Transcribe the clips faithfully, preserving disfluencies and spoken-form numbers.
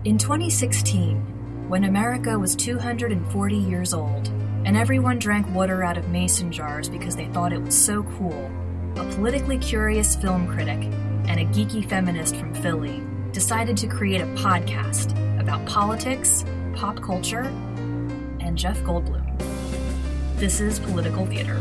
In twenty sixteen, when America was two hundred forty years old, and everyone drank water out of mason jars because they thought it was so cool, a politically curious film critic and a geeky feminist from Philly decided to create a podcast about politics, pop culture, and Jeff Goldblum. This is Political Theater.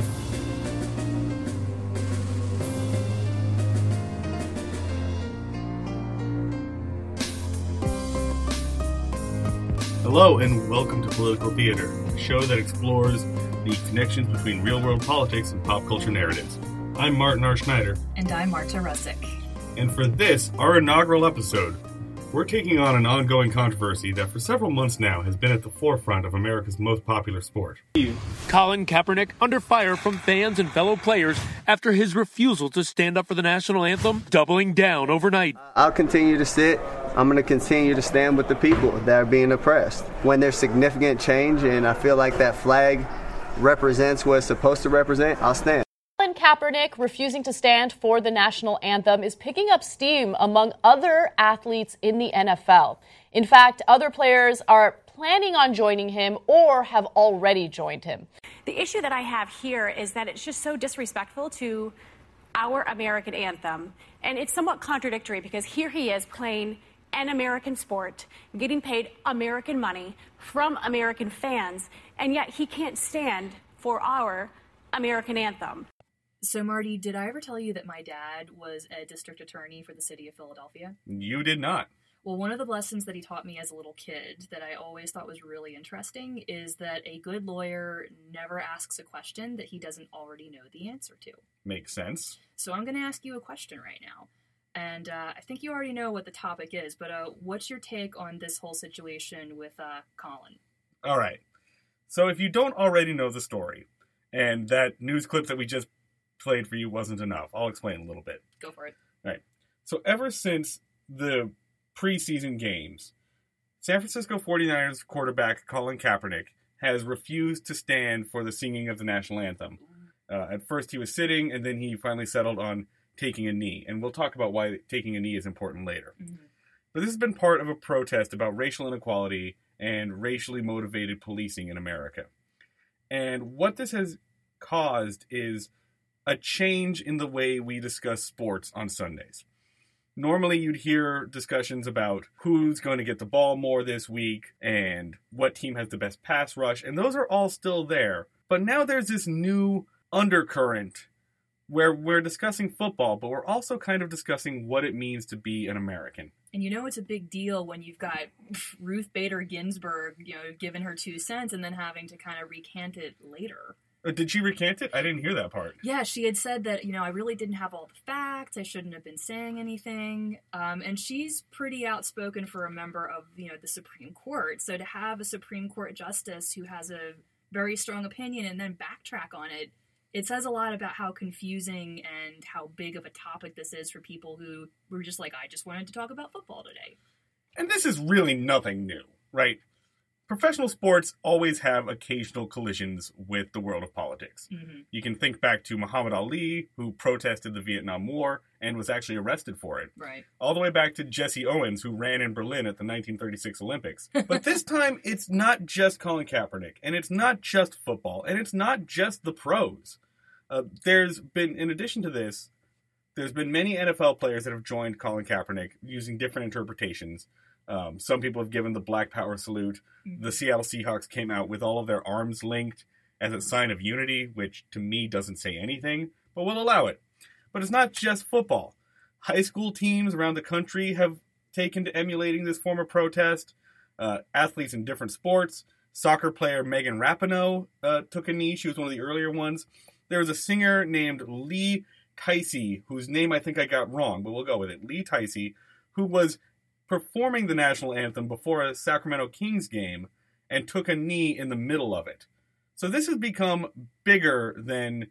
Hello and welcome to Political Theater, a show that explores the connections between real-world politics and pop culture narratives. I'm Martin R. Schneider. And I'm Marta Rusick. And for this, our inaugural episode, we're taking on an ongoing controversy that for several months now has been at the forefront of America's most popular sport. Colin Kaepernick under fire from fans and fellow players after his refusal to stand up for the national anthem, doubling down overnight. I'll continue to sit. I'm going to continue to stand with the people that are being oppressed. When there's significant change and I feel like that flag represents what it's supposed to represent, I'll stand. Colin Kaepernick refusing to stand for the national anthem is picking up steam among other athletes in the N F L. In fact, other players are planning on joining him or have already joined him. The issue that I have here is that it's just so disrespectful to our American anthem. And it's somewhat contradictory because here he is playing an American sport, getting paid American money from American fans, and yet he can't stand for our American anthem. So, Marty, did I ever tell you that my dad was a district attorney for the city of Philadelphia? You did not. Well, one of the lessons that he taught me as a little kid that I always thought was really interesting is that a good lawyer never asks a question that he doesn't already know the answer to. Makes sense. So I'm going to ask you a question right now. And uh, I think you already know what the topic is, but uh, what's your take on this whole situation with uh, Colin? All right. So if you don't already know the story, and that news clip that we just played for you wasn't enough, I'll explain a little bit. Go for it. All right. So ever since the preseason games, San Francisco forty-niners quarterback Colin Kaepernick has refused to stand for the singing of the national anthem. Uh, at first he was sitting, and then he finally settled on taking a knee. And we'll talk about why taking a knee is important later. Mm-hmm. But this has been part of a protest about racial inequality and racially motivated policing in America. And what this has caused is a change in the way we discuss sports on Sundays. Normally you'd hear discussions about who's going to get the ball more this week and what team has the best pass rush, and those are all still there. But now there's this new undercurrent where we're discussing football, but we're also kind of discussing what it means to be an American. And you know it's a big deal when you've got Ruth Bader Ginsburg, you know, giving her two cents and then having to kind of recant it later. Uh, did she recant it? I didn't hear that part. Yeah, she had said that, you know, I really didn't have all the facts. I shouldn't have been saying anything. Um, and she's pretty outspoken for a member of, you know, the Supreme Court. So to have a Supreme Court justice who has a very strong opinion and then backtrack on it, it says a lot about how confusing and how big of a topic this is for people who were just like, I just wanted to talk about football today. And this is really nothing new, right? Professional sports always have occasional collisions with the world of politics. Mm-hmm. You can think back to Muhammad Ali, who protested the Vietnam War and was actually arrested for it. Right. All the way back to Jesse Owens, who ran in Berlin at the nineteen thirty-six Olympics. But this time, it's not just Colin Kaepernick, and it's not just football, and it's not just the pros. Uh, there's been, in addition to this, there's been many N F L players that have joined Colin Kaepernick using different interpretations. Um, some people have given the Black Power salute. Mm-hmm. The Seattle Seahawks came out with all of their arms linked as a sign of unity, which to me doesn't say anything, but we'll allow it. But it's not just football. High school teams around the country have taken to emulating this form of protest. Uh, athletes in different sports. Soccer player Megan Rapinoe uh, took a knee. She was one of the earlier ones. There was a singer named Lee Ticey, whose name I think I got wrong, but we'll go with it. Lee Ticey, who was performing the national anthem before a Sacramento Kings game and took a knee in the middle of it. So this has become bigger than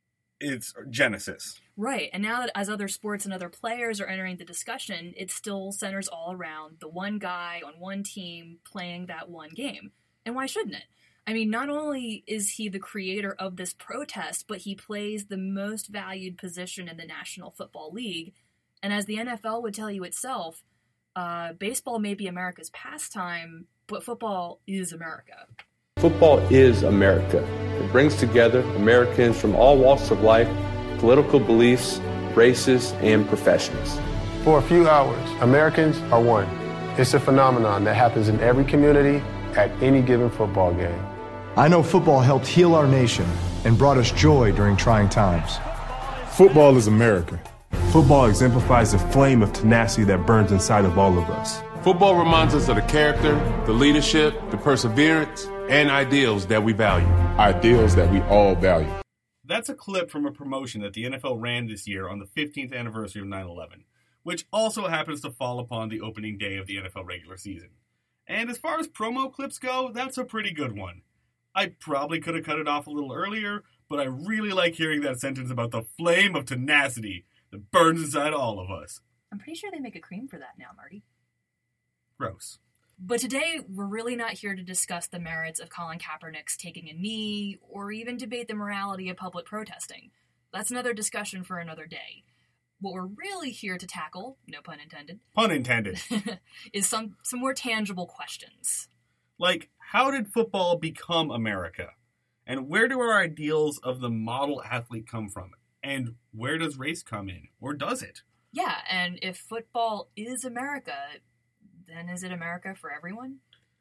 its genesis. Right. And now that as other sports and other players are entering the discussion, it still centers all around the one guy on one team playing that one game. And why shouldn't it? I mean, not only is he the creator of this protest, but he plays the most valued position in the National Football League. And as the N F L would tell you itself, Uh, baseball may be America's pastime, but football is America. Football is America. It brings together Americans from all walks of life, political beliefs, races, and professions. For a few hours, Americans are one. It's a phenomenon that happens in every community at any given football game. I know football helped heal our nation and brought us joy during trying times. Football is America. Football exemplifies the flame of tenacity that burns inside of all of us. Football reminds us of the character, the leadership, the perseverance, and ideals that we value. Ideals that we all value. That's a clip from a promotion that the N F L ran this year on the fifteenth anniversary of nine eleven, which also happens to fall upon the opening day of the N F L regular season. And as far as promo clips go, that's a pretty good one. I probably could have cut it off a little earlier, but I really like hearing that sentence about the flame of tenacity that burns inside all of us. I'm pretty sure they make a cream for that now, Marty. Gross. But today, we're really not here to discuss the merits of Colin Kaepernick's taking a knee, or even debate the morality of public protesting. That's another discussion for another day. What we're really here to tackle, no pun intended, Pun intended. is some, some more tangible questions. Like, how did football become America? And where do our ideals of the model athlete come from? And where does race come in? Or does it? Yeah, and if football is America, then is it America for everyone?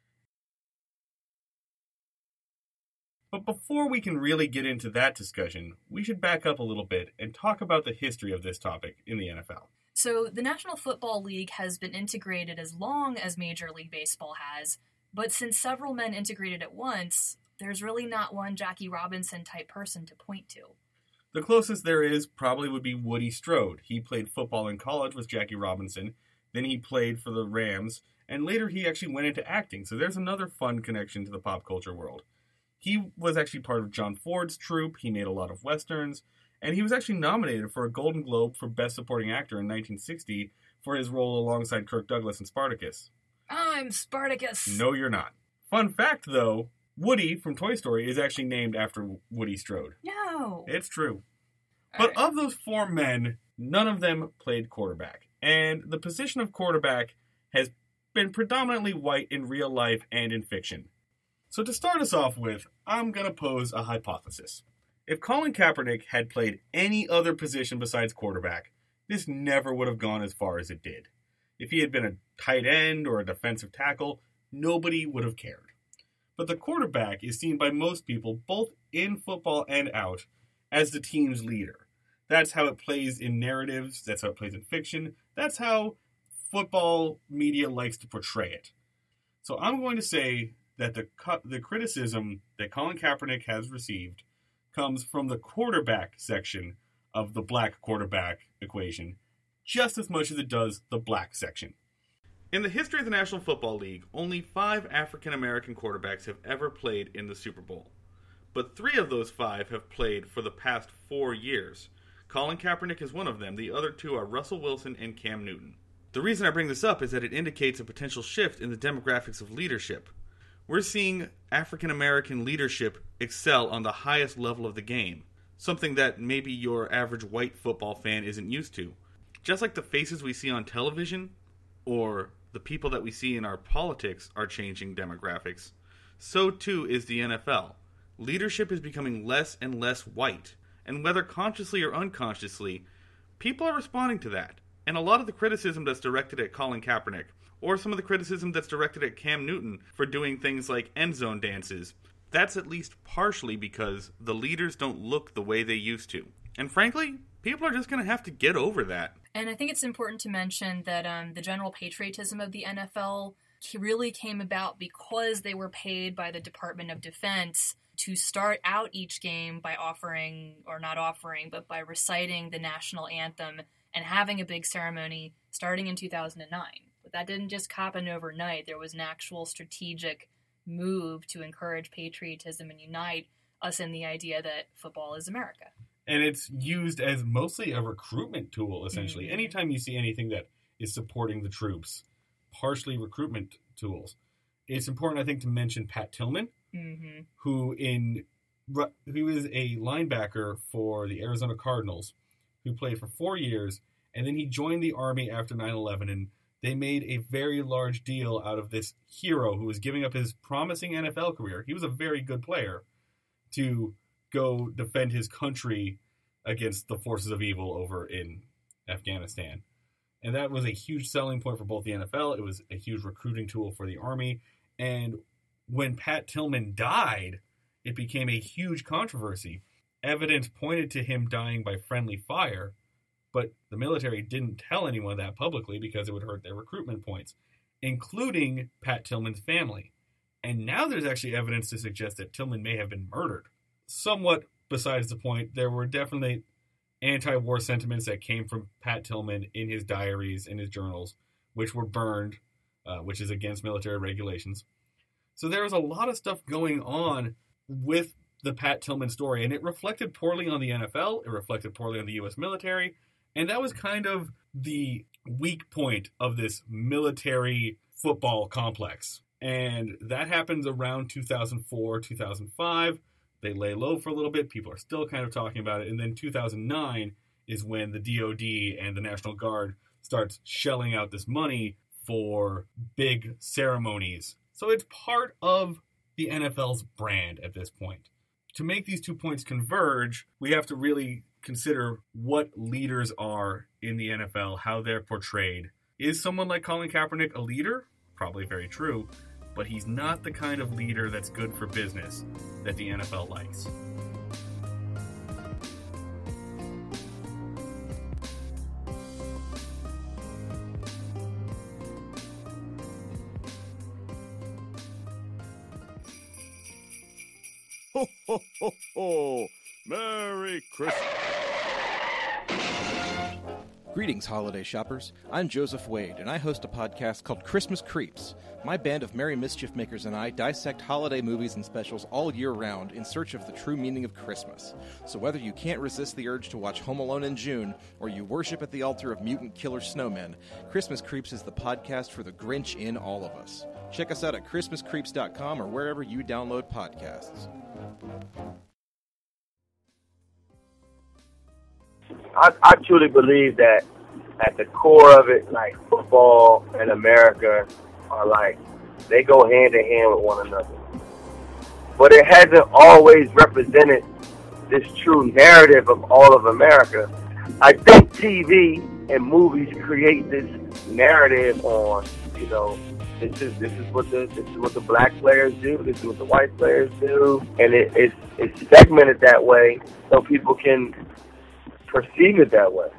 But before we can really get into that discussion, we should back up a little bit and talk about the history of this topic in the N F L. So the National Football League has been integrated as long as Major League Baseball has, but since several men integrated at once, there's really not one Jackie Robinson type person to point to. The closest there is probably would be Woody Strode. He played football in college with Jackie Robinson, then he played for the Rams, and later he actually went into acting, so there's another fun connection to the pop culture world. He was actually part of John Ford's troupe, he made a lot of westerns, and he was actually nominated for a Golden Globe for Best Supporting Actor in nineteen sixty for his role alongside Kirk Douglas in Spartacus. I'm Spartacus! No, you're not. Fun fact, though, Woody from Toy Story is actually named after Woody Strode. No! It's true. All But right. of those four men, none of them played quarterback. And the position of quarterback has been predominantly white in real life and in fiction. So to start us off with, I'm going to pose a hypothesis. If Colin Kaepernick had played any other position besides quarterback, this never would have gone as far as it did. If he had been a tight end or a defensive tackle, nobody would have cared. But the quarterback is seen by most people, both in football and out, as the team's leader. That's how it plays in narratives, that's how it plays in fiction, that's how football media likes to portray it. So I'm going to say that the the criticism that Colin Kaepernick has received comes from the quarterback section of the black quarterback equation, just as much as it does the black section. In the history of the National Football League, only five African-American quarterbacks have ever played in the Super Bowl. But three of those five have played for the past four years. Colin Kaepernick is one of them. The other two are Russell Wilson and Cam Newton. The reason I bring this up is that it indicates a potential shift in the demographics of leadership. We're seeing African-American leadership excel on the highest level of the game, something that maybe your average white football fan isn't used to. Just like the faces we see on television, or the people that we see in our politics are changing demographics, so too is the N F L. Leadership is becoming less and less white, and whether consciously or unconsciously, people are responding to that. And a lot of the criticism that's directed at Colin Kaepernick, or some of the criticism that's directed at Cam Newton for doing things like end zone dances, that's at least partially because the leaders don't look the way they used to. And frankly, people are just going to have to get over that. And I think it's important to mention that um, the general patriotism of the N F L really came about because they were paid by the Department of Defense to start out each game by offering, or not offering, but by reciting the national anthem and having a big ceremony starting in two thousand nine. But that didn't just happen overnight. There was an actual strategic move to encourage patriotism and unite us in the idea that football is America. And it's used as mostly a recruitment tool, essentially. Mm-hmm. Anytime you see anything that is supporting the troops, partially recruitment tools. It's important, I think, to mention Pat Tillman, mm-hmm. who in who is a linebacker for the Arizona Cardinals, who played for four years, and then he joined the Army after nine eleven and They made a very large deal out of this hero who was giving up his promising N F L career. He was a very good player to go defend his country against the forces of evil over in Afghanistan. And that was a huge selling point for both the N F L. It was a huge recruiting tool for the Army. And when Pat Tillman died, it became a huge controversy. Evidence pointed to him dying by friendly fire, but the military didn't tell anyone that publicly because it would hurt their recruitment points, including Pat Tillman's family. And now there's actually evidence to suggest that Tillman may have been murdered. Somewhat besides the point, there were definitely anti-war sentiments that came from Pat Tillman in his diaries, in his journals, which were burned, uh, which is against military regulations. So there was a lot of stuff going on with the Pat Tillman story, and it reflected poorly on the N F L, it reflected poorly on the U S military, and that was kind of the weak point of this military football complex. And that happens around two thousand four, two thousand five. They lay low for a little bit. People are still kind of talking about it. And then two thousand nine is when the D O D and the National Guard starts shelling out this money for big ceremonies. So it's part of the N F L's brand at this point. To make these two points converge, we have to really consider what leaders are in the N F L, how they're portrayed. Is someone like Colin Kaepernick a leader? Probably very true. But he's not the kind of leader that's good for business that the N F L likes. Ho, ho, ho, ho! Merry Christmas! Greetings, holiday shoppers. I'm Joseph Wade, and I host a podcast called Christmas Creeps. My band of merry mischief makers and I dissect holiday movies and specials all year round in search of the true meaning of Christmas. So whether you can't resist the urge to watch Home Alone in June, or you worship at the altar of mutant killer snowmen, Christmas Creeps is the podcast for the Grinch in all of us. Check us out at Christmas creeps dot com or wherever you download podcasts. I, I truly believe that at the core of it, like football and America are like, they go hand in hand with one another. But it hasn't always represented this true narrative of all of America. I think T V and movies create this narrative on, you know, this is this is what the this is what the black players do, this is what the white players do, and it, it's it's segmented that way so people can perceive it that way.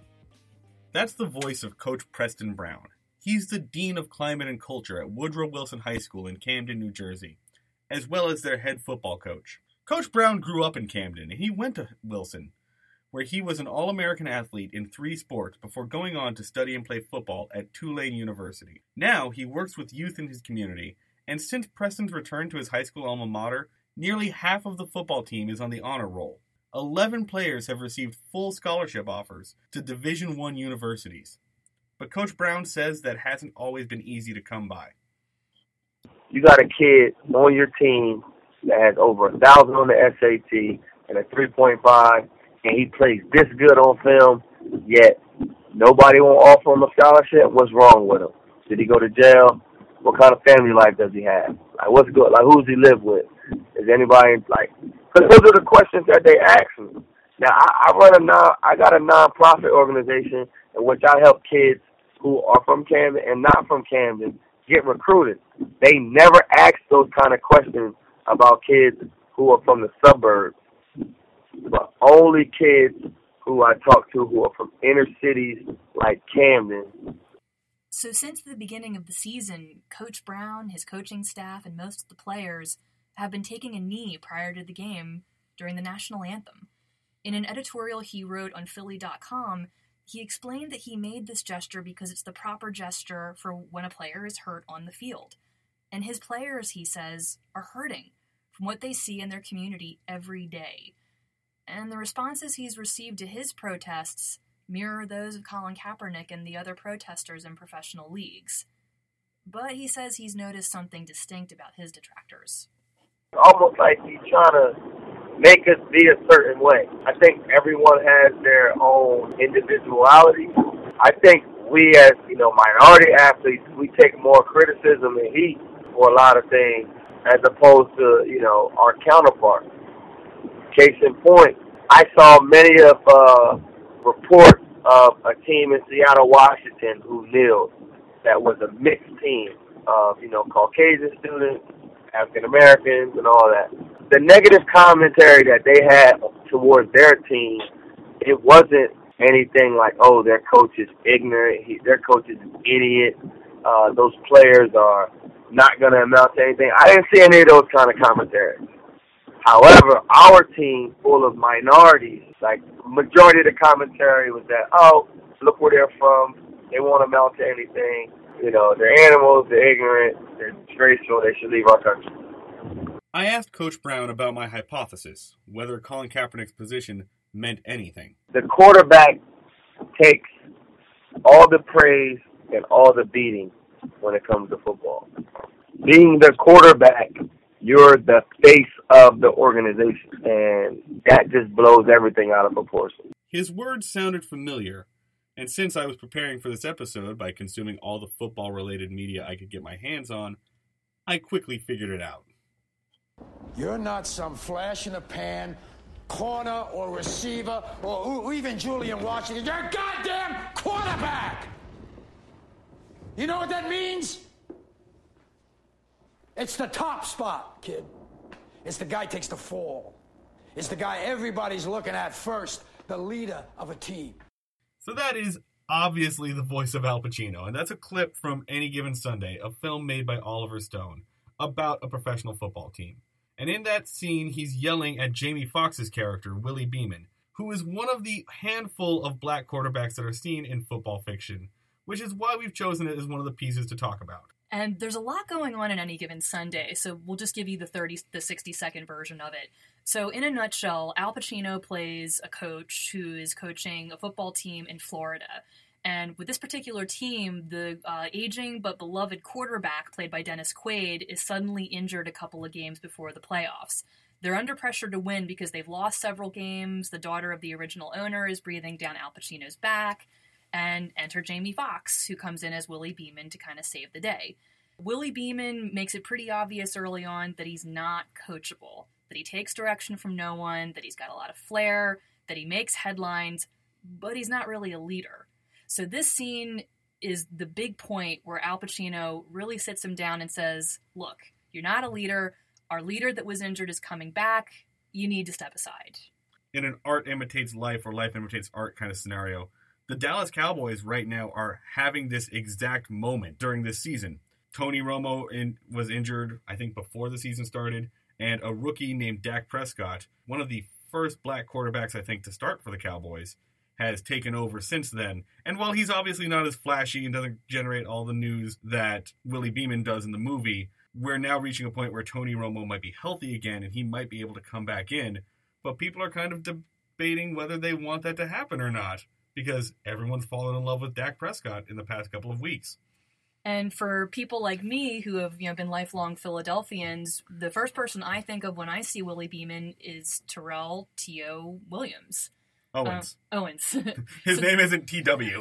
That's the voice of Coach Preston Brown. He's the Dean of Climate and Culture at Woodrow Wilson High School in Camden, New Jersey, as well as their head football coach. Coach Brown grew up in Camden, and he went to Wilson, where he was an All-American athlete in three sports before going on to study and play football at Tulane University. Now, he works with youth in his community, and since Preston's return to his high school alma mater, nearly half of the football team is on the honor roll. Eleven players have received full scholarship offers to Division I universities. But Coach Brown says that hasn't always been easy to come by. You got a kid on your team that has over a thousand on the S A T and a three point five, and he plays this good on film, yet nobody won't offer him a scholarship. What's wrong with him? Did he go to jail? What kind of family life does he have? Like, what's good? Like, who does he live with? Is anybody, like, because those are the questions that they ask me. Now, I, I run a non, I got a nonprofit organization in which I help kids who are from Camden and not from Camden get recruited. They never ask those kind of questions about kids who are from the suburbs, but only kids who I talk to who are from inner cities like Camden. So since the beginning of the season, Coach Brown, his coaching staff, and most of the players have been taking a knee prior to the game during the national anthem. In an editorial he wrote on Philly dot com, he explained that he made this gesture because it's the proper gesture for when a player is hurt on the field. And his players, he says, are hurting from what they see in their community every day. And the responses he's received to his protests mirror those of Colin Kaepernick and the other protesters in professional leagues. But he says he's noticed something distinct about his detractors. Almost like he's trying to make us be a certain way. I think everyone has their own individuality. I think we as, you know, minority athletes, we take more criticism and heat for a lot of things as opposed to, you know, our counterparts. Case in point, I saw many of uh, reports of a team in Seattle, Washington who kneeled that was a mixed team of, you know, Caucasian students, African Americans, and all that. The negative commentary that they had towards their team, it wasn't anything like, oh, their coach is ignorant, he, their coach is an idiot, uh, those players are not going to amount to anything. I didn't see any of those kind of commentaries. However, our team, full of minorities, like, majority of the commentary was that, oh, look where they're from, they won't amount to anything, you know, they're animals, they're ignorant, they're disgraceful, they should leave our country. I asked Coach Brown about my hypothesis, whether Colin Kaepernick's position meant anything. The quarterback takes all the praise and all the beating when it comes to football. Being the quarterback, you're the face of the organization, and that just blows everything out of proportion. His words sounded familiar, and since I was preparing for this episode by consuming all the football-related media I could get my hands on, I quickly figured it out. You're not some flash-in-the-pan corner or receiver or even Julian Washington. You're a goddamn quarterback! You know what that means? It's the top spot, kid. It's the guy who takes the fall. It's the guy everybody's looking at first, the leader of a team. So that is obviously the voice of Al Pacino, and that's a clip from Any Given Sunday, a film made by Oliver Stone about a professional football team. And in that scene, he's yelling at Jamie Foxx's character, Willie Beeman, who is one of the handful of black quarterbacks that are seen in football fiction, which is why we've chosen it as one of the pieces to talk about. And there's a lot going on in Any Given Sunday, so we'll just give you the thirty, the sixty-second version of it. So in a nutshell, Al Pacino plays a coach who is coaching a football team in Florida. And with this particular team, the uh, aging but beloved quarterback, played by Dennis Quaid, is suddenly injured a couple of games before the playoffs. They're under pressure to win because they've lost several games. The daughter of the original owner is breathing down Al Pacino's back. And enter Jamie Foxx, who comes in as Willie Beeman to kind of save the day. Willie Beeman makes it pretty obvious early on that he's not coachable, that he takes direction from no one, that he's got a lot of flair, that he makes headlines, but he's not really a leader. So this scene is the big point where Al Pacino really sits him down and says, look, you're not a leader. Our leader that was injured is coming back. You need to step aside. In an art imitates life or life imitates art kind of scenario, the Dallas Cowboys right now are having this exact moment during this season. Tony Romo in, was injured, I think, before the season started, and a rookie named Dak Prescott, one of the first black quarterbacks, I think, to start for the Cowboys, has taken over since then. And while he's obviously not as flashy and doesn't generate all the news that Willie Beeman does in the movie, we're now reaching a point where Tony Romo might be healthy again and he might be able to come back in. But people are kind of debating whether they want that to happen or not, because everyone's fallen in love with Dak Prescott in the past couple of weeks. And for people like me who have, you know, been lifelong Philadelphians, the first person I think of when I see Willie Beeman is Terrell T O Williams. Owens. Uh, Owens. His so, name isn't T W.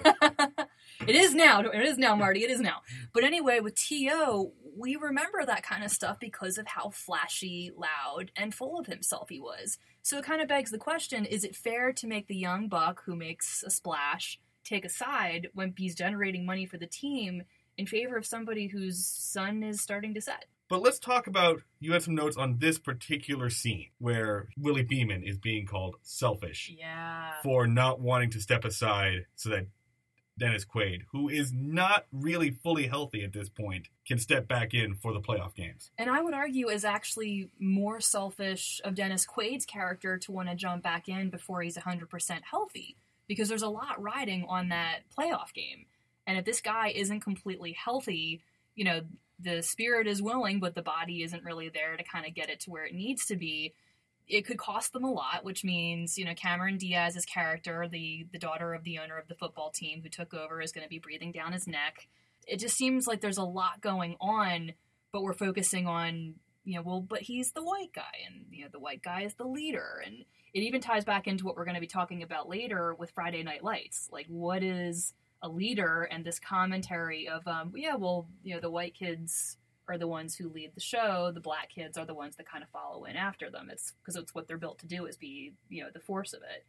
It is now. It is now, Marty. It is now. But anyway, with T O, we remember that kind of stuff because of how flashy, loud, and full of himself he was. So it kind of begs the question, is it fair to make the young buck who makes a splash take a side when he's generating money for the team in favor of somebody whose sun is starting to set? But let's talk about, you had some notes on this particular scene where Willie Beeman is being called selfish. Yeah. For not wanting to step aside so that Dennis Quaid, who is not really fully healthy at this point, can step back in for the playoff games. And I would argue is actually more selfish of Dennis Quaid's character to want to jump back in before he's one hundred percent healthy, because there's a lot riding on that playoff game. And if this guy isn't completely healthy, you know, the spirit is willing, but the body isn't really there to kind of get it to where it needs to be. It could cost them a lot, which means, you know, Cameron Diaz's character, the, the daughter of the owner of the football team who took over, is going to be breathing down his neck. It just seems like there's a lot going on, but we're focusing on, you know, well, but he's the white guy, and, you know, the white guy is the leader. And it even ties back into what we're going to be talking about later with Friday Night Lights. Like, what is a leader, and this commentary of, um, yeah, well, you know, the white kids are the ones who lead the show. The black kids are the ones that kind of follow in after them. It's because it's what they're built to do, is be, you know, the force of it.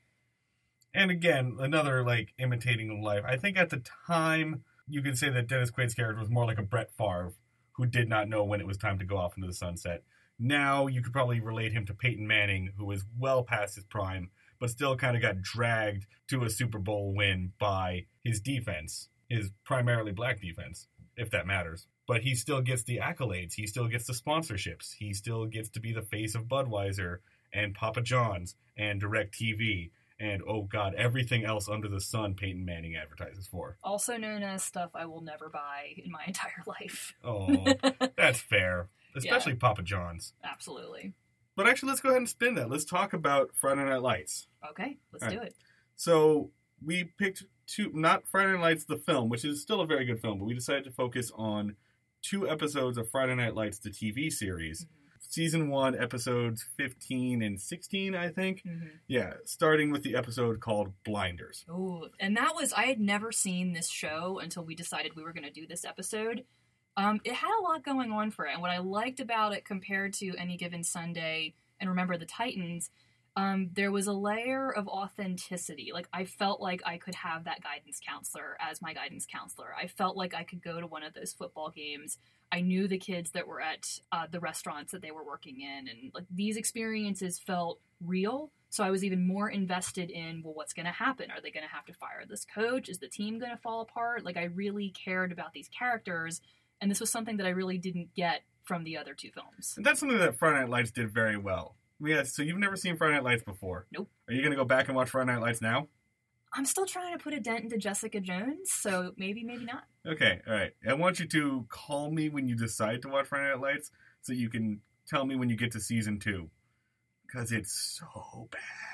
And again, another, like, imitating life. I think at the time, you could say that Dennis Quaid's character was more like a Brett Favre, who did not know when it was time to go off into the sunset. Now, you could probably relate him to Peyton Manning, who was well past his prime, but still kind of got dragged to a Super Bowl win by his defense, his primarily black defense, if that matters. But he still gets the accolades. He still gets the sponsorships. He still gets to be the face of Budweiser and Papa John's and DirecTV and, oh God, everything else under the sun Peyton Manning advertises for. Also known as stuff I will never buy in my entire life. Oh, that's fair. Especially yeah. Papa John's. Absolutely. But actually, let's go ahead and spin that. Let's talk about Friday Night Lights. Okay, let's All do right. it. So we picked two, not Friday Night Lights, the film, which is still a very good film, but we decided to focus on two episodes of Friday Night Lights, the T V series. Mm-hmm. Season one, episodes fifteen and sixteen, I think. Mm-hmm. Yeah, starting with the episode called Blinders. Ooh, and that was, I had never seen this show until we decided we were going to do this episode. Um, it had a lot going on for it, and what I liked about it compared to Any Given Sunday and Remember the Titans, um, there was a layer of authenticity. Like, I felt like I could have that guidance counselor as my guidance counselor. I felt like I could go to one of those football games. I knew the kids that were at uh, the restaurants that they were working in, and like these experiences felt real. So I was even more invested in, well, what's going to happen? Are they going to have to fire this coach? Is the team going to fall apart? Like, I really cared about these characters, and this was something that I really didn't get from the other two films. And that's something that Friday Night Lights did very well. Yeah, so you've never seen Friday Night Lights before? Nope. Are you going to go back and watch Friday Night Lights now? I'm still trying to put a dent into Jessica Jones, so maybe, maybe not. Okay, all right. I want you to call me when you decide to watch Friday Night Lights so you can tell me when you get to season two. Because it's so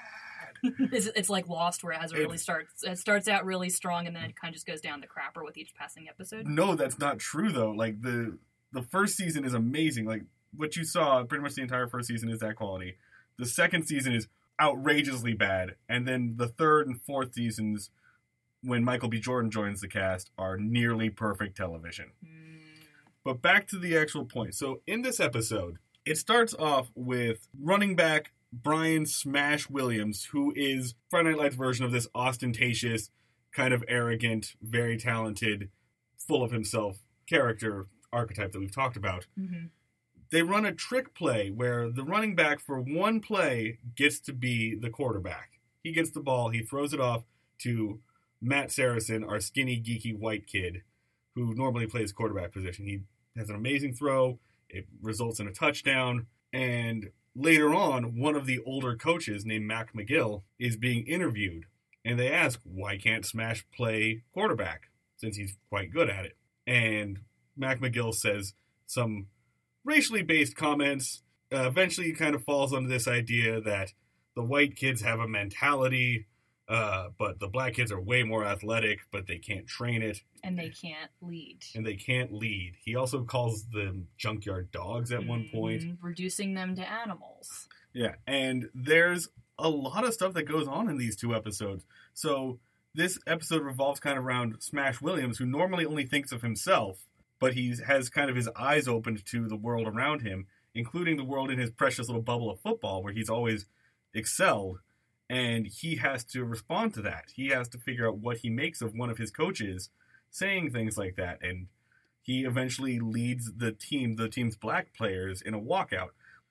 bad. it's, it's like Lost, where it has a really starts it starts out really strong and then it kind of just goes down the crapper with each passing episode. No, that's not true, though. Like, the the first season is amazing. Like, what you saw, pretty much the entire first season is that quality. The second season is outrageously bad. And then the third and fourth seasons, when Michael B. Jordan joins the cast, are nearly perfect television. Mm. But back to the actual point. So in this episode, it starts off with running back Brian Smash Williams, who is Friday Night Lights' version of this ostentatious, kind of arrogant, very talented, full of himself character archetype that we've talked about. Mm-hmm. They run a trick play where the running back for one play gets to be the quarterback. He gets the ball, he throws it off to Matt Saracen, our skinny, geeky white kid, who normally plays quarterback position. He has an amazing throw. It results in a touchdown. And later on, one of the older coaches named Mac McGill is being interviewed. And they ask, why can't Smash play quarterback, since he's quite good at it? And Mac McGill says some racially based comments. Uh, eventually kind of falls under this idea that the white kids have a mentality, uh, but the black kids are way more athletic, but they can't train it. And they can't lead. And they can't lead. He also calls them junkyard dogs at mm, one point. Reducing them to animals. Yeah, and there's a lot of stuff that goes on in these two episodes. So this episode revolves kind of around Smash Williams, who normally only thinks of himself, but he has kind of his eyes opened to the world around him, including the world in his precious little bubble of football, where he's always excelled, and he has to respond to that. He has to figure out what he makes of one of his coaches saying things like that, and he eventually leads the team, the team's black players, in a walkout.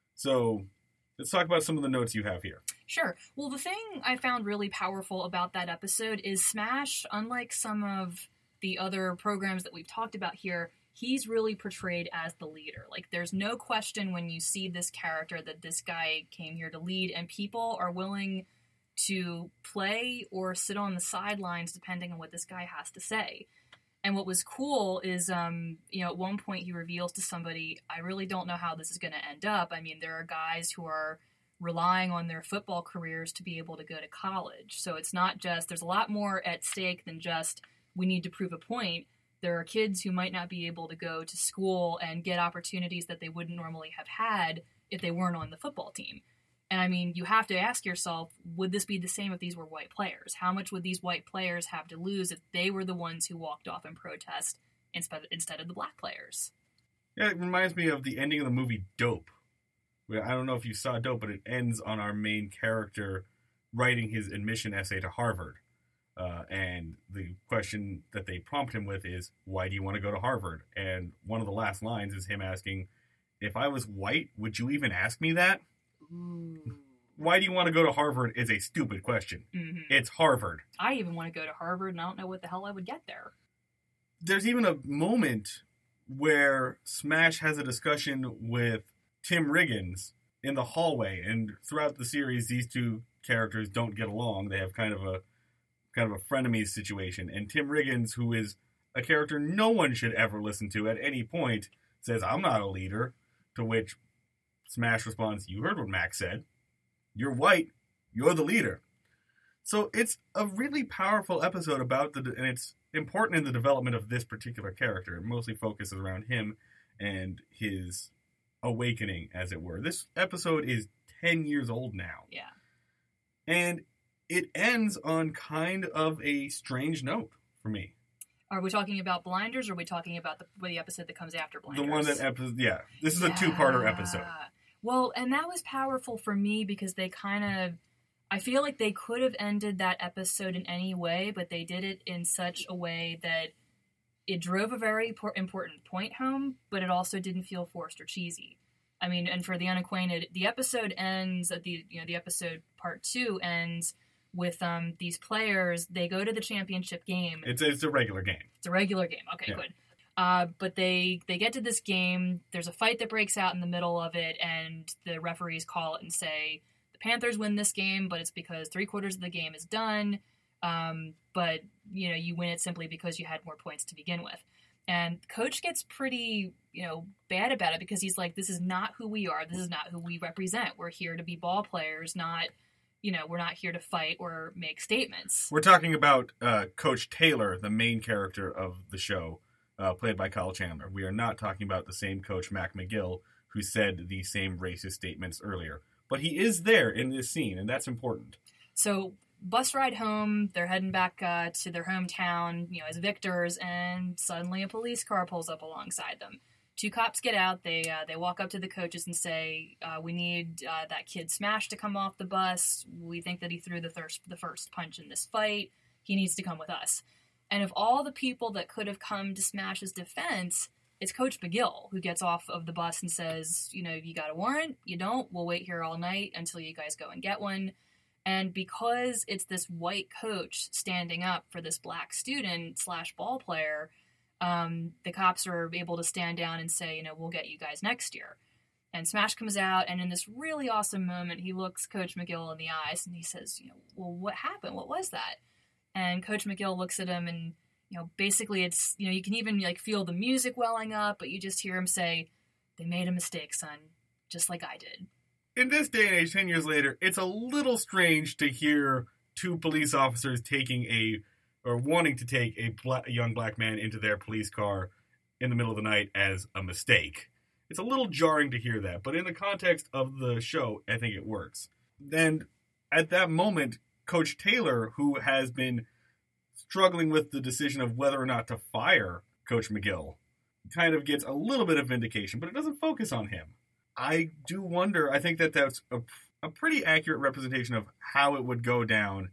So let's talk about some of the notes you have here. Sure. Well, the thing I found really powerful about that episode is Smash, unlike some of the other programs that we've talked about here, he's really portrayed as the leader. Like, there's no question when you see this character that this guy came here to lead, and people are willing to play or sit on the sidelines depending on what this guy has to say. And what was cool is, um, you know, at one point he reveals to somebody, I really don't know how this is going to end up. I mean, there are guys who are relying on their football careers to be able to go to college. So it's not just, there's a lot more at stake than just, we need to prove a point. There are kids who might not be able to go to school and get opportunities that they wouldn't normally have had if they weren't on the football team. And I mean, you have to ask yourself, would this be the same if these were white players? How much would these white players have to lose if they were the ones who walked off in protest instead instead of the black players? Yeah, it reminds me of the ending of the movie Dope. I don't know if you saw Dope, but it ends on our main character writing his admission essay to Harvard. Uh, and the question that they prompt him with is, why do you want to go to Harvard? And one of the last lines is him asking, if I was white, would you even ask me that? Ooh. Why do you want to go to Harvard is a stupid question. Mm-hmm. It's Harvard. I even want to go to Harvard, and I don't know what the hell I would get there. There's even a moment where Smash has a discussion with Tim Riggins in the hallway, and throughout the series, these two characters don't get along. They have kind of a kind of a frenemies situation, and Tim Riggins, who is a character no one should ever listen to at any point, says, I'm not a leader, to which Smash responds, you heard what Max said. You're white. You're the leader. So it's a really powerful episode about the, and it's important in the development of this particular character. It mostly focuses around him and his awakening, as it were. This episode is ten years old now. Yeah. And it ends on kind of a strange note for me. Are we talking about Blinders, or are we talking about the, the episode that comes after Blinders? The one that episode, yeah. This is yeah. a two-parter episode. Well, and that was powerful for me because they kind of, I feel like they could have ended that episode in any way, but they did it in such a way that it drove a very important point home, but it also didn't feel forced or cheesy. I mean, and for the unacquainted, the episode ends at the, you know, the episode part two ends with um these players. They go to the championship game. It's it's a regular game. It's a regular game. Okay, yeah. Good. Uh, but they they get to this game. There's a fight that breaks out in the middle of it, and the referees call it and say the Panthers win this game, but it's because three quarters of the game is done. Um, but you know, you win it simply because you had more points to begin with. And coach gets pretty, you know, bad about it because he's like, this is not who we are. This is not who we represent. We're here to be ball players, not, you know, we're not here to fight or make statements. We're talking about uh, Coach Taylor, the main character of the show, uh, played by Kyle Chandler. We are not talking about the same coach, Mac McGill, who said the same racist statements earlier. But he is there in this scene, and that's important. So, bus ride home, they're heading back uh, to their hometown, you know, as victors, and suddenly a police car pulls up alongside them. Two cops get out. They uh, they walk up to the coaches and say, uh, "We need uh, that kid Smash to come off the bus. We think that he threw the first the first punch in this fight. He needs to come with us." And of all the people that could have come to Smash's defense, it's Coach McGill who gets off of the bus and says, "You know, you got a warrant? You don't? We'll wait here all night until you guys go and get one." And because it's this white coach standing up for this black student slash ball player, um, the cops are able to stand down and say, you know, we'll get you guys next year. And Smash comes out, and in this really awesome moment, he looks Coach McGill in the eyes, and he says, you know, well, what happened? What was that? And Coach McGill looks at him, and, you know, basically it's, you know, you can even, like, feel the music welling up, but you just hear him say, they made a mistake, son, just like I did. In this day and age, ten years later, it's a little strange to hear two police officers taking a, or wanting to take a, black, a young black man into their police car in the middle of the night as a mistake. It's a little jarring to hear that, but in the context of the show, I think it works. And at that moment, Coach Taylor, who has been struggling with the decision of whether or not to fire Coach McGill, kind of gets a little bit of vindication, but it doesn't focus on him. I do wonder, I think that that's a, a pretty accurate representation of how it would go down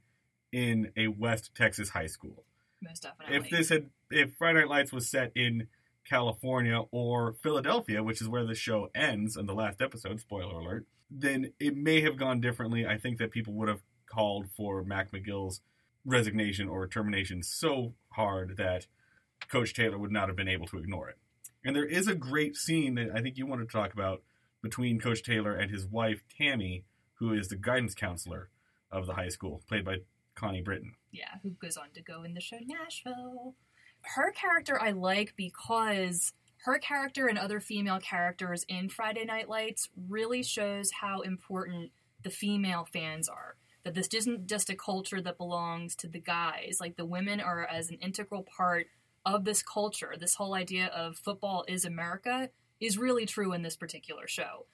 in a West Texas high school. Most definitely. If this had, if Friday Night Lights was set in California or Philadelphia, which is where the show ends in the last episode, spoiler alert, then it may have gone differently. I think that people would have called for Mac McGill's resignation or termination so hard that Coach Taylor would not have been able to ignore it. And there is a great scene that I think you want to talk about between Coach Taylor and his wife, Tammy, who is the guidance counselor of the high school, played by Connie Britton. Yeah, who goes on to go in the show Nashville. Her character I like because her character and other female characters in Friday Night Lights really shows how important the female fans are. That this isn't just a culture that belongs to the guys. Like, the women are as an integral part of this culture. This whole idea of football is America is really true in this particular show.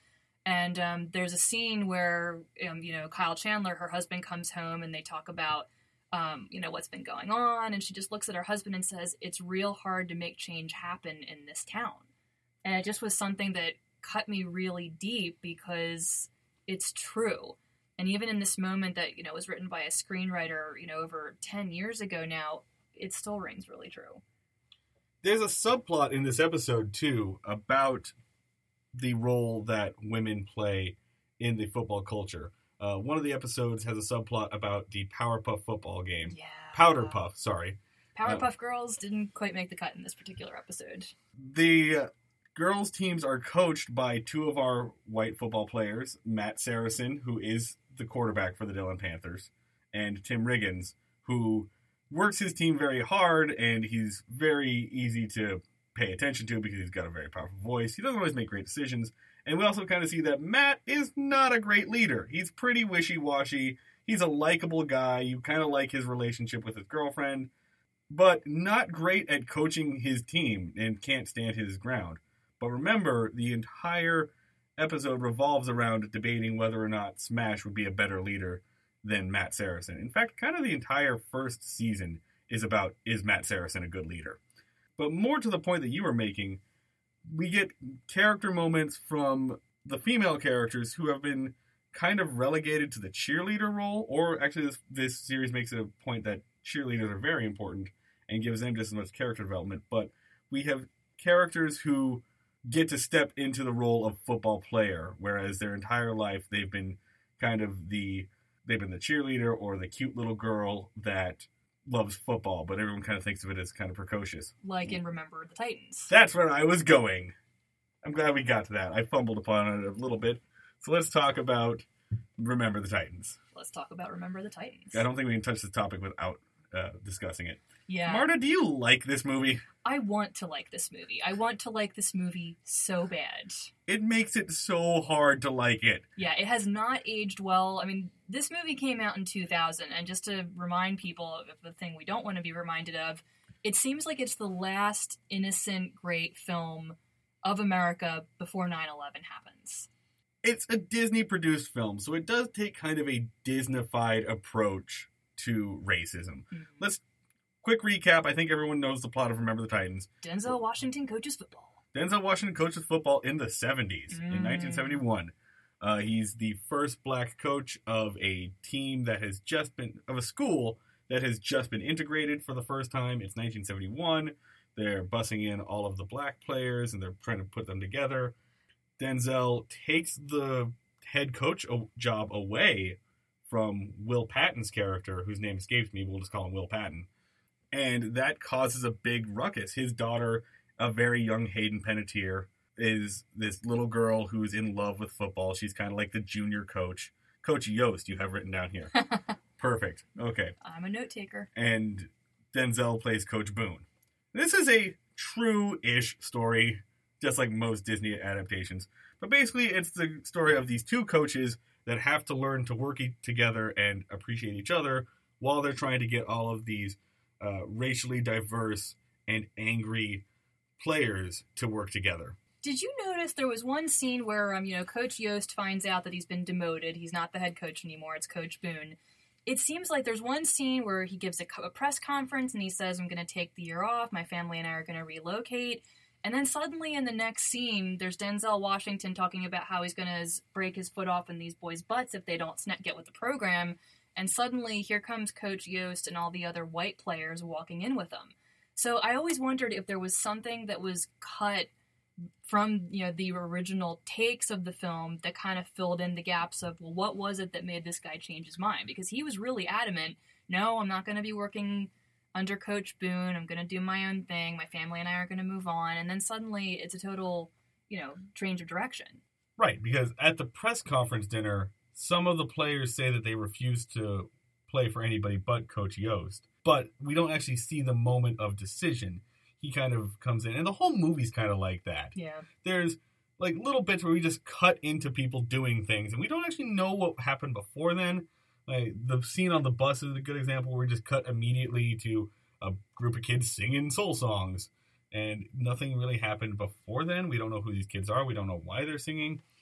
And um, there's a scene where, um, you know, Kyle Chandler, her husband, comes home and they talk about, um, you know, what's been going on. And she just looks at her husband and says, it's real hard to make change happen in this town. And it just was something that cut me really deep because it's true. And even in this moment that, you know, was written by a screenwriter, you know, over ten years ago now, it still rings really true. There's a subplot in this episode, too, about the role that women play in the football culture. Uh, one of the episodes has a subplot about the Powerpuff football game. Yeah. Powder Puff, sorry. Powerpuff uh, Girls didn't quite make the cut in this particular episode. The uh, girls' teams are coached by two of our white football players, Matt Saracen, who is the quarterback for the Dillon Panthers, and Tim Riggins, who works his team very hard, and he's very easy to pay attention to because he's got a very powerful voice. He doesn't always make great decisions. And we also kind of see that Matt is not a great leader. He's pretty wishy-washy. He's a likable guy. You kind of like his relationship with his girlfriend, but not great at coaching his team and can't stand his ground. But remember, the entire episode revolves around debating whether or not Smash would be a better leader than Matt Saracen. In fact, kind of the entire first season is about, is Matt Saracen a good leader? But more to the point that you were making, we get character moments from the female characters who have been kind of relegated to the cheerleader role, or actually this, this series makes it a point that cheerleaders are very important and gives them just as much character development, but we have characters who get to step into the role of football player, whereas their entire life they've been kind of the, they've been the cheerleader or the cute little girl that loves football, but everyone kind of thinks of it as kind of precocious. Like in Remember the Titans. That's where I was going. I'm glad we got to that. I fumbled upon it a little bit. So let's talk about Remember the Titans. Let's talk about Remember the Titans. I don't think we can touch this topic without uh, discussing it. Yeah. Marta, do you like this movie? I want to like this movie. I want to like this movie so bad. It makes it so hard to like it. Yeah, it has not aged well. I mean, this movie came out in two thousand, and just to remind people of the thing we don't want to be reminded of, it seems like it's the last innocent, great film of America before nine eleven happens. It's a Disney-produced film, so it does take kind of a Disney-fied approach to racism. Mm-hmm. Let's quick recap. I think everyone knows the plot of Remember the Titans. Denzel Washington coaches football. Denzel Washington coaches football in the seventies, mm. in nineteen seventy-one. Uh, he's the first black coach of a team that has just been, of a school that has just been integrated for the first time. It's nineteen seventy-one. They're bussing in all of the black players, and they're trying to put them together. Denzel takes the head coach job away from Will Patton's character, whose name escapes me. We'll just call him Will Patton. And that causes a big ruckus. His daughter, a very young Hayden Panettiere, is this little girl who's in love with football. She's kind of like the junior coach. Coach Yost, you have written down here. Perfect. Okay. I'm a note taker. And Denzel plays Coach Boone. This is a true-ish story, just like most Disney adaptations. But basically, it's the story of these two coaches that have to learn to work e- together and appreciate each other while they're trying to get all of these uh, racially diverse and angry players to work together. Did you notice there was one scene where, um, you know, Coach Yost finds out that he's been demoted. He's not the head coach anymore. It's Coach Boone. It seems like there's one scene where he gives a, co- a press conference and he says, I'm going to take the year off. My family and I are going to relocate. And then suddenly in the next scene, there's Denzel Washington talking about how he's going to break his foot off in these boys' butts if they don't get with the program. And suddenly here comes Coach Yost and all the other white players walking in with him. So I always wondered if there was something that was cut from, you know, the original takes of the film that kind of filled in the gaps of, well, what was it that made this guy change his mind? Because he was really adamant, no, I'm not going to be working under Coach Boone. I'm going to do my own thing. My family and I are going to move on. And then suddenly it's a total, you know, change of direction. Right, because at the press conference dinner, some of the players say that they refuse to play for anybody but Coach Yost. But we don't actually see the moment of decision. He kind of comes in, and the whole movie's kind of like that. Yeah. There's like little bits where we just cut into people doing things, and we don't actually know what happened before then. Like the scene on the bus is a good example where we just cut immediately to a group of kids singing soul songs, and nothing really happened before then. We don't know who these kids are. We don't know why they're singing.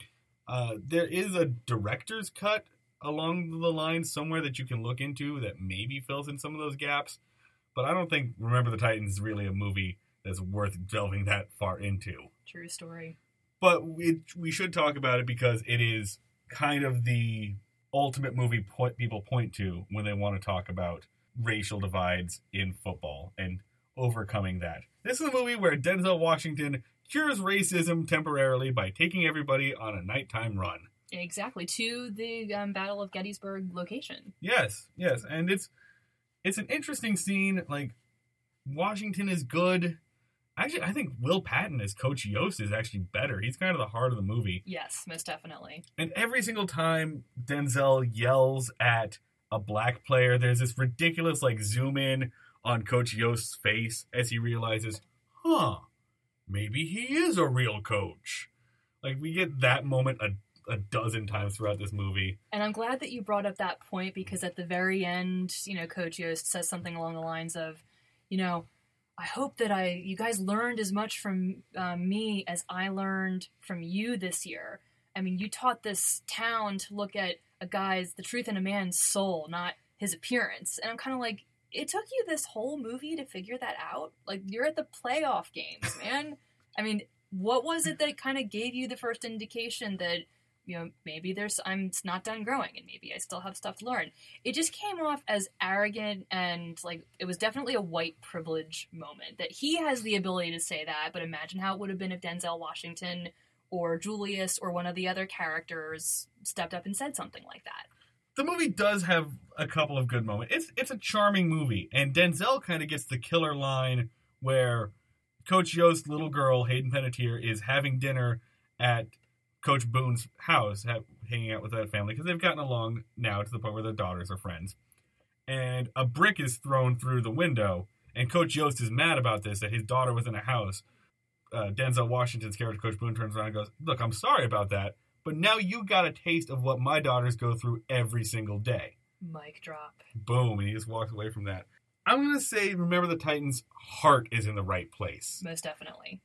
Uh, there is a director's cut along the line somewhere that you can look into that maybe fills in some of those gaps. But I don't think Remember the Titans is really a movie that's worth delving that far into. True story. But we, we should talk about it because it is kind of the ultimate movie point people point to when they want to talk about racial divides in football and overcoming that. This is a movie where Denzel Washington cures racism temporarily by taking everybody on a nighttime run. Exactly, to the um, Battle of Gettysburg location. Yes, yes, and it's it's an interesting scene. Like, Washington is good. Actually, I think Will Patton as Coach Yost is actually better. He's kind of the heart of the movie. Yes, most definitely. And every single time Denzel yells at a black player, there's this ridiculous, like, zoom in on Coach Yost's face as he realizes, huh, maybe he is a real coach. Like, we get that moment a, a dozen times throughout this movie. And I'm glad that you brought up that point because at the very end, you know, Coach Yost says something along the lines of, you know, I hope that I, you guys learned as much from uh, me as I learned from you this year. I mean, you taught this town to look at a guy's, the truth in a man's soul, not his appearance. And I'm kind of like, it took you this whole movie to figure that out? Like, you're at the playoff games, man. I mean, what was it that kind of gave you the first indication that, you know, maybe there's, I'm not done growing and maybe I still have stuff to learn? It just came off as arrogant and, like, it was definitely a white privilege moment that he has the ability to say that, but imagine how it would have been if Denzel Washington or Julius or one of the other characters stepped up and said something like that. The movie does have a couple of good moments. It's it's a charming movie, and Denzel kind of gets the killer line where Coach Yost's little girl, Hayden Panettiere, is having dinner at Coach Boone's house, have, hanging out with that family, because they've gotten along now to the point where their daughters are friends. And a brick is thrown through the window, and Coach Yost is mad about this, that his daughter was in a house. Uh, Denzel Washington's character, Coach Boone, turns around and goes, look, I'm sorry about that, but now you got a taste of what my daughters go through every single day. Mic drop. Boom, and he just walks away from that. I'm going to say Remember the Titans' heart is in the right place. Most definitely.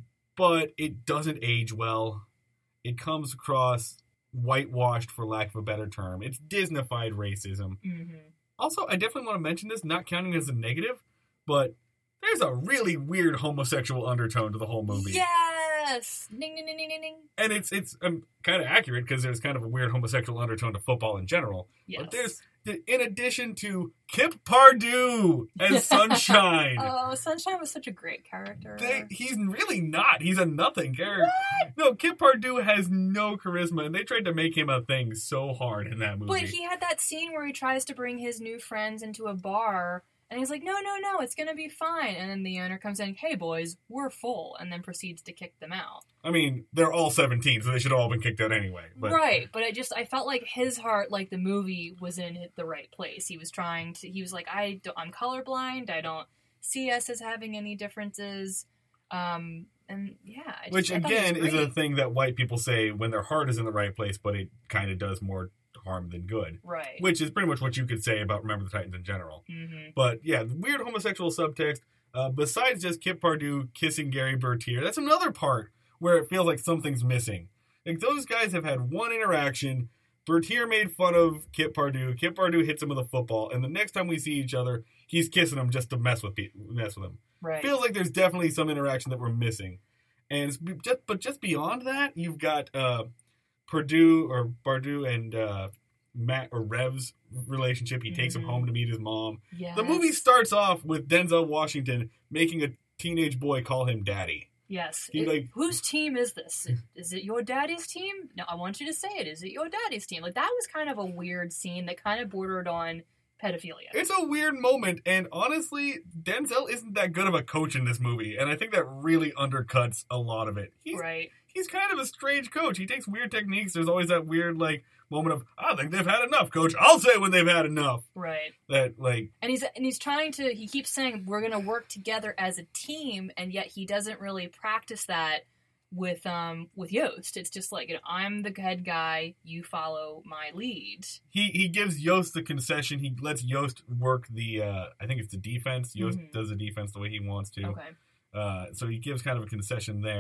But it doesn't age well. It comes across whitewashed, for lack of a better term. It's Disney-fied racism. Mm-hmm. Also, I definitely want to mention this, not counting as a negative, but there's a really weird homosexual undertone to the whole movie. Yes! Ding, ding, ding, ding, ding. And it's it's um, kind of accurate because there's kind of a weird homosexual undertone to football in general. Yes. But there's, in addition to Kip Pardue as Sunshine. Oh, Sunshine was such a great character. They, he's really not. He's a nothing character. What? No, Kip Pardue has no charisma, and they tried to make him a thing so hard in that movie. But he had that scene where he tries to bring his new friends into a bar, and he's like, no, no, no, it's going to be fine. And then the owner comes in, hey, boys, we're full, and then proceeds to kick them out. I mean, they're all seventeen, so they should have all been kicked out anyway. But. Right, but I just, I felt like his heart, like the movie, was in the right place. He was trying to, he was like, I don't, I'm colorblind, I don't see us as having any differences. Um, and yeah. I just, Which, I again, is a thing that white people say when their heart is in the right place, but it kind of does more harm than good. Right. Which is pretty much what you could say about Remember the Titans in general. Mm-hmm. But yeah, the weird homosexual subtext, uh, besides just Kip Pardue kissing Gary Bertier, that's another part where it feels like something's missing. Like, those guys have had one interaction. Bertier made fun of Kip Pardue. Kip Pardue hits him with a football, and the next time we see each other, he's kissing him just to mess with pe- mess with him. Right. Feels like there's definitely some interaction that we're missing. And it's just, but just beyond that, you've got uh, Purdue or Pardue and uh, Matt or Rev's relationship. He takes Mm-hmm. him home to meet his mom. Yes. The movie starts off with Denzel Washington making a teenage boy call him daddy. Yes. He, It- like- whose team is this? Is it your daddy's team? No, I want you to say it. Is it your daddy's team? Like, that was kind of a weird scene that kind of bordered on pedophilia. It's a weird moment, and honestly, Denzel isn't that good of a coach in this movie, and I think that really undercuts a lot of it. He's, right. He's kind of a strange coach. He takes weird techniques. There's always that weird, like, moment of, I think they've had enough, coach. I'll say when they've had enough. Right. That, like... And he's and he's trying to, he keeps saying, we're going to work together as a team, and yet he doesn't really practice that with um with Yost. It's just like, you know, I'm the head guy, you follow my lead. He he gives Yost the concession. He lets Yost work the, uh, I think it's the defense. Yost Mhm. does the defense the way he wants to. Okay. Uh, so he gives kind of a concession there.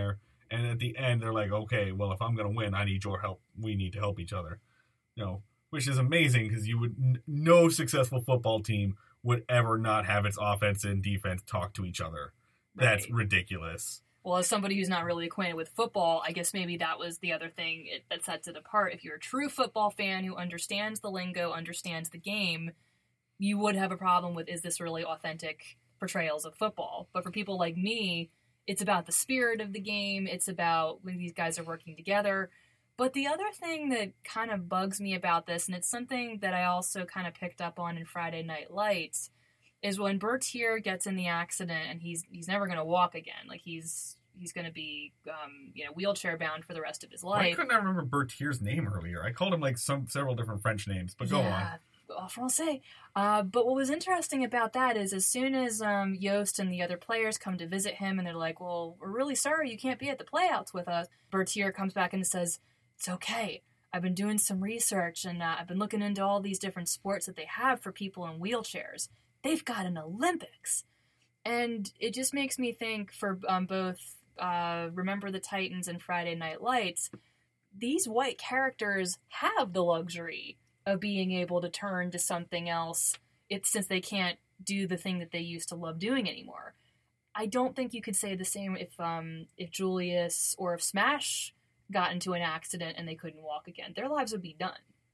And at the end, they're like, okay, well, if I'm going to win, I need your help. We need to help each other. You know, which is amazing because you would no successful football team would ever not have its offense and defense talk to each other. That's Right. ridiculous. Well, as somebody who's not really acquainted with football, I guess maybe that was the other thing it, that sets it apart. If you're a true football fan who understands the lingo, understands the game, you would have a problem with, is this really authentic portrayals of football? But for people like me, it's about the spirit of the game. It's about when these guys are working together. But the other thing that kind of bugs me about this, and it's something that I also kind of picked up on in Friday Night Lights, is when Bertier gets in the accident and he's he's never going to walk again. Like he's he's going to be um, you know wheelchair bound for the rest of his Why life. couldn't I remember Bertier's name earlier? I called him like some several different French names, but go yeah, en français. Uh, but what was interesting about that is as soon as um, Yost and the other players come to visit him and they're like, well, we're really sorry you can't be at the playouts with us, Bertier comes back and says, it's okay. I've been doing some research and uh, I've been looking into all these different sports that they have for people in wheelchairs. They've got an Olympics. And it just makes me think for um, both uh, Remember the Titans and Friday Night Lights, these white characters have the luxury of being able to turn to something else it, since they can't do the thing that they used to love doing anymore. I don't think you could say the same if um, if Julius or if Smash got into an accident and they couldn't walk again. Their lives would be done.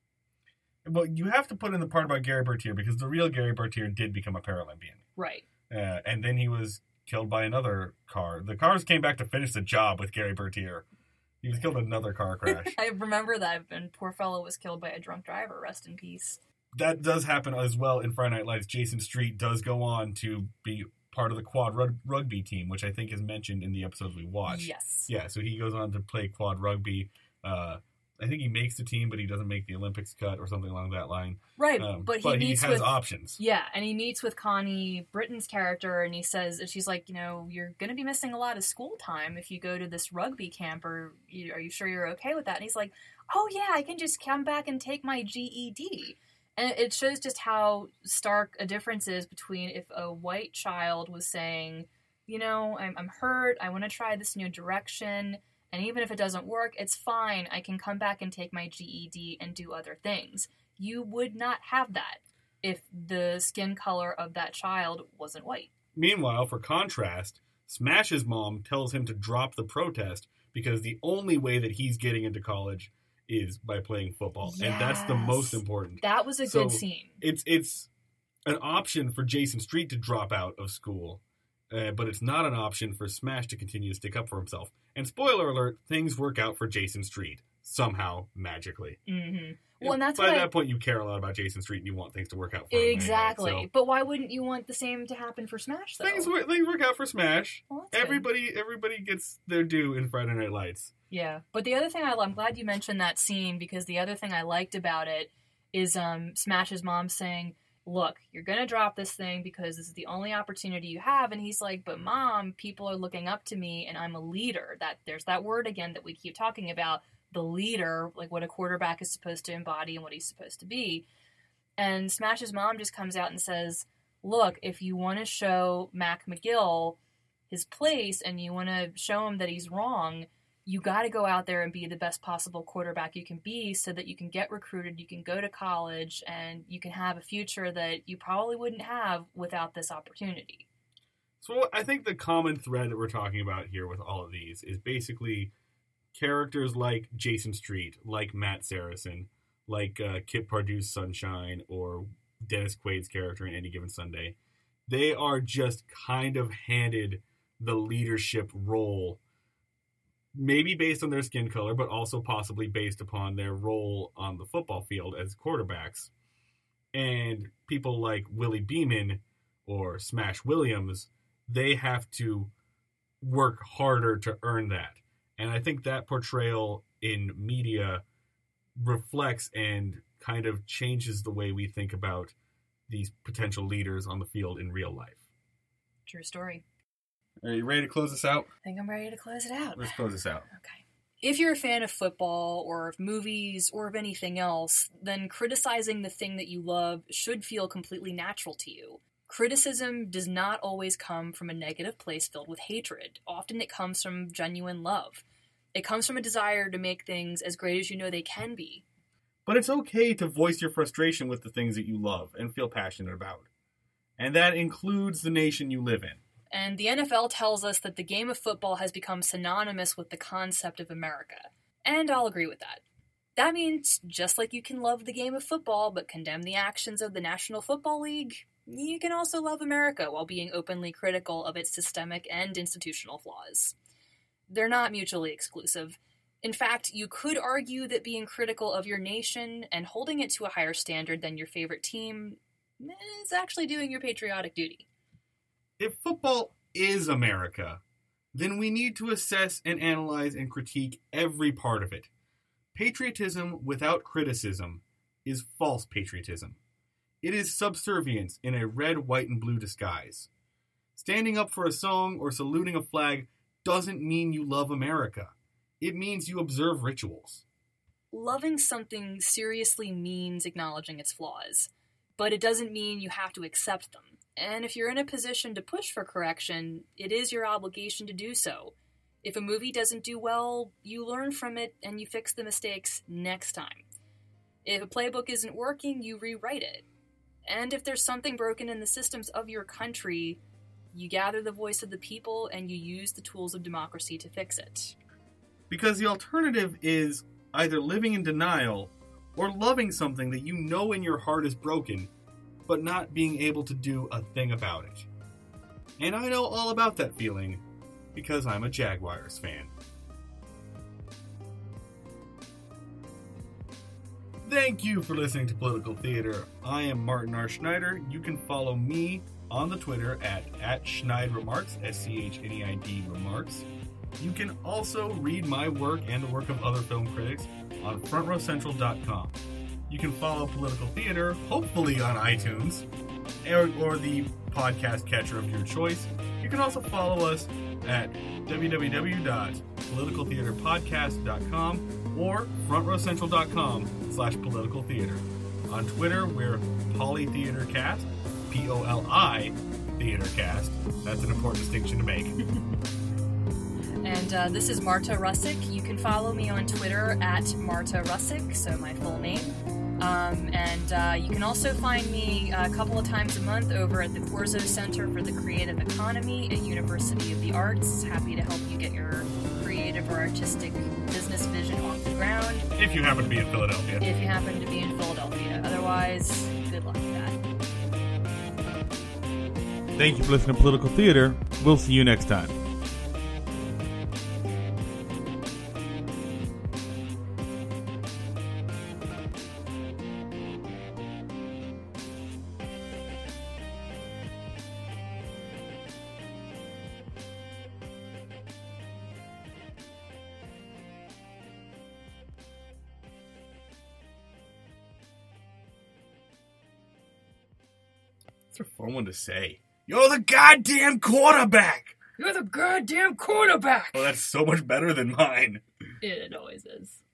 Well, you have to put in the part about Gary Bertier because the real Gary Bertier did become a Paralympian. Right. Uh, and then he was killed by another car. The cars came back to finish the job with Gary Bertier. He was killed in another car crash. I remember that, and poor fellow was killed by a drunk driver. Rest in peace. That does happen as well in Friday Night Lights. Jason Street does go on to be part of the quad rug- rugby team, which I think is mentioned in the episodes we watched. Yes. Yeah, so he goes on to play quad rugby. Uh, I think he makes the team, but he doesn't make the Olympics cut or something along that line. Right, um, but he but he meets has with, options. Yeah, and he meets with Connie Britton's character, and he says, and she's like, you know, you're going to be missing a lot of school time if you go to this rugby camp, or you, are you sure you're okay with that? And he's like, oh yeah, I can just come back and take my G E D. And it shows just how stark a difference is between if a white child was saying, you know, I'm, I'm hurt, I want to try this new direction, and even if it doesn't work, it's fine, I can come back and take my G E D and do other things. You would not have that if the skin color of that child wasn't white. Meanwhile, for contrast, Smash's mom tells him to drop the protest because the only way that he's getting into college is by playing football. Yes. And that's the most important. That was a So good scene. It's it's an option for Jason Street to drop out of school, uh, but it's not an option for Smash to continue to stick up for himself. And spoiler alert, things work out for Jason Street somehow, magically. Mm-hmm. Well, and that's By what that I, point, you care a lot about Jason Street and you want things to work out for him. exactly. Anyway, so. But why wouldn't you want the same to happen for Smash, though? Things, work- things work out for Smash. Well, that's everybody everybody gets their due in Friday Night Lights. Yeah, but the other thing I, I'm glad you mentioned that scene because the other thing I liked about it is um, Smash's mom saying, look, you're going to drop this thing because this is the only opportunity you have. And he's like, but mom, people are looking up to me and I'm a leader. That there's that word again that we keep talking about, the leader, like what a quarterback is supposed to embody and what he's supposed to be. And Smash's mom just comes out and says, look, if you want to show Mac McGill his place and you want to show him that he's wrong, you got to go out there and be the best possible quarterback you can be so that you can get recruited, you can go to college, and you can have a future that you probably wouldn't have without this opportunity. So I think the common thread that we're talking about here with all of these is basically characters like Jason Street, like Matt Saracen, like uh, Kip Pardue's Sunshine, or Dennis Quaid's character in Any Given Sunday. They are just kind of handed the leadership role, maybe based on their skin color, but also possibly based upon their role on the football field as quarterbacks. And people like Willie Beeman or Smash Williams, they have to work harder to earn that. And I think that portrayal in media reflects and kind of changes the way we think about these potential leaders on the field in real life. True story. Are you ready to close this out? I think I'm ready to close it out. Let's close this out. Okay. If you're a fan of football or of movies or of anything else, then criticizing the thing that you love should feel completely natural to you. Criticism does not always come from a negative place filled with hatred. Often it comes from genuine love. It comes from a desire to make things as great as you know they can be. But it's okay to voice your frustration with the things that you love and feel passionate about. And that includes the nation you live in. And the N F L tells us that the game of football has become synonymous with the concept of America. And I'll agree with that. That means, just like you can love the game of football but condemn the actions of the National Football League, you can also love America while being openly critical of its systemic and institutional flaws. They're not mutually exclusive. In fact, you could argue that being critical of your nation and holding it to a higher standard than your favorite team is actually doing your patriotic duty. If football is America, then we need to assess and analyze and critique every part of it. Patriotism without criticism is false patriotism. It is subservience in a red, white, and blue disguise. Standing up for a song or saluting a flag doesn't mean you love America. It means you observe rituals. Loving something seriously means acknowledging its flaws, but it doesn't mean you have to accept them. And if you're in a position to push for correction, it is your obligation to do so. If a movie doesn't do well, you learn from it and you fix the mistakes next time. If a playbook isn't working, you rewrite it. And if there's something broken in the systems of your country, you gather the voice of the people and you use the tools of democracy to fix it. Because the alternative is either living in denial or loving something that you know in your heart is broken, but not being able to do a thing about it. And I know all about that feeling because I'm a Jaguars fan. Thank you for listening to Political Theater. I am Martin R. Schneider. You can follow me on the Twitter at, at SchneidRemarks, S C H N E I D Remarks. You can also read my work and the work of other film critics on front row central dot com. You can follow Political Theater, hopefully on iTunes, or, or the podcast catcher of your choice. You can also follow us at w w w dot political theater podcast dot com or front row central dot com slash political theater. On Twitter, we're PolyTheaterCast, P O L I TheaterCast. That's an important distinction to make. And uh, this is Marta Russick. You can follow me on Twitter at Marta Russick, so my full name. Um, and uh, you can also find me a couple of times a month over at the Corso Center for the Creative Economy at University of the Arts. Happy to help you get your creative or artistic business vision off the ground. If you happen to be in Philadelphia. If you happen to be in Philadelphia. Otherwise, good luck with that. Thank you for listening to Political Theater. We'll see you next time. That's a fun one to say. You're the goddamn quarterback! You're the goddamn quarterback! Oh, that's so much better than mine. It always is.